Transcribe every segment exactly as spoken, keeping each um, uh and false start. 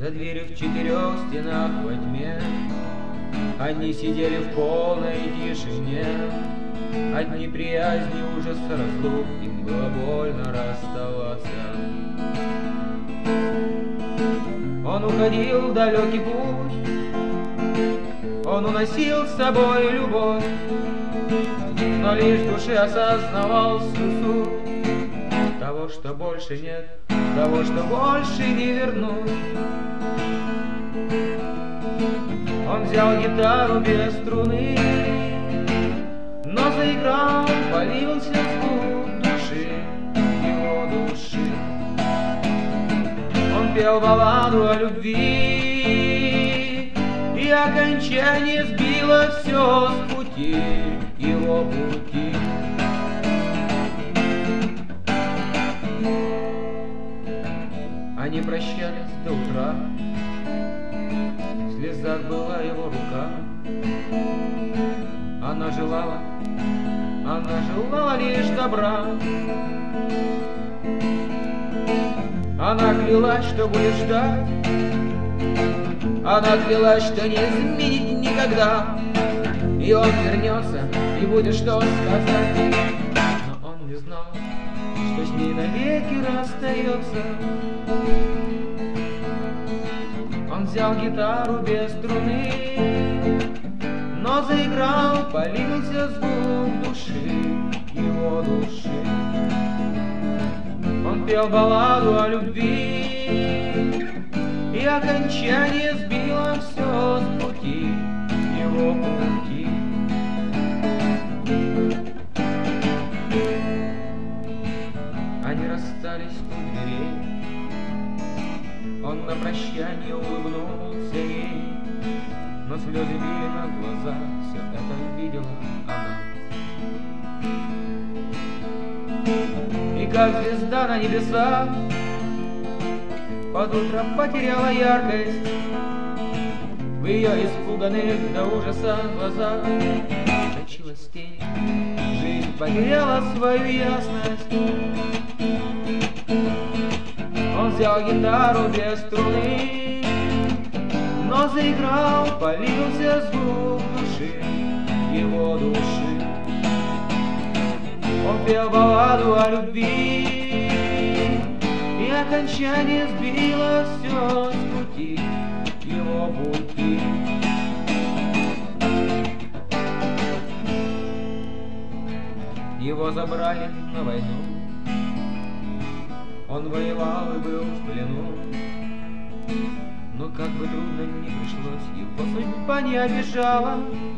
За дверью в четырех стенах во тьме они сидели в полной тишине. Одни приязни, ужас, разлук, им было больно расставаться. Он уходил в далекий путь, он уносил с собой любовь, но лишь в душе осознавал всю суть того, что больше нет, того, что больше не вернуть. Он взял гитару без струны, но заиграл, полился звук души, его души. Он пел балладу о любви, и окончание сбило все с пути, его пути. Они прощались до утра, в слезах была его рука. Она желала, она желала лишь добра. Она клялась, что будет ждать, она клялась, что не изменит никогда. И он вернется, и будет что сказать. Но он не знал, что с ней навеки расстается. Он взял гитару без струны, но заиграл, полился звук души, его души. Он пел балладу о любви, и окончание сбило все с пути, его пути. Они расстались у дверей, он на прощание улыбнулся ей, но слезы били на глаза, все это видела она. И как звезда на небесах под утро потеряла яркость, в ее испуганных до ужаса глазах точилась тень, жизнь потеряла свою ясность. Он взял гитару без струны, но заиграл, полился звук души, его души. Он пел балладу о любви, и окончание сбило все с пути, его пути. Его забрали на войну, он воевал и был в плену. Но как бы трудно ни пришлось, его судьба не обижала.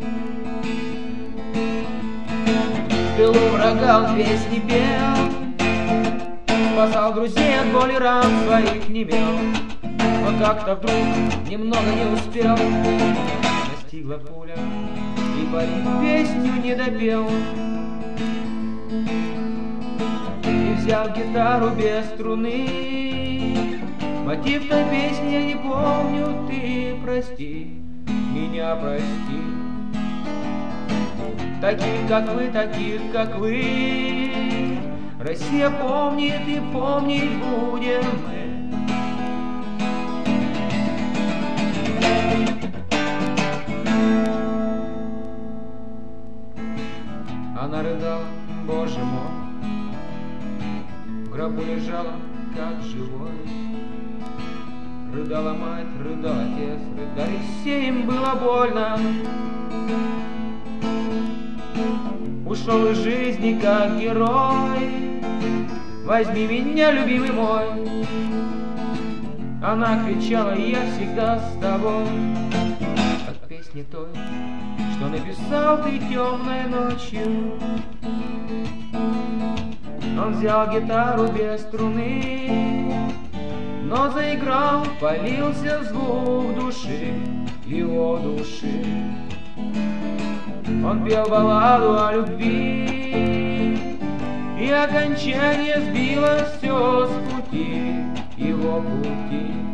В тылу врага он песни пел, спасал друзей от боли, ран своих не имел. Но как-то вдруг немного не успел, настигла пуля, и парень песню не допел. И взял гитару без струны, мотив той песни я не помню, ты прости, меня прости. Таких, как вы, таких, как вы, Россия помнит и помнить будем мы. Она рыдала, Боже мой, в гробу лежала, как живой. Рыдала мать, рыдал отец, рыдали все, им было больно. Ушел из жизни, как герой, возьми меня, любимый мой. Она кричала, я всегда с тобой. От песни той, что написал ты темной ночью. Он взял гитару без струны, но заиграл, полился звук души, его души. Он пел балладу о любви, и окончание сбило все с пути, его пути.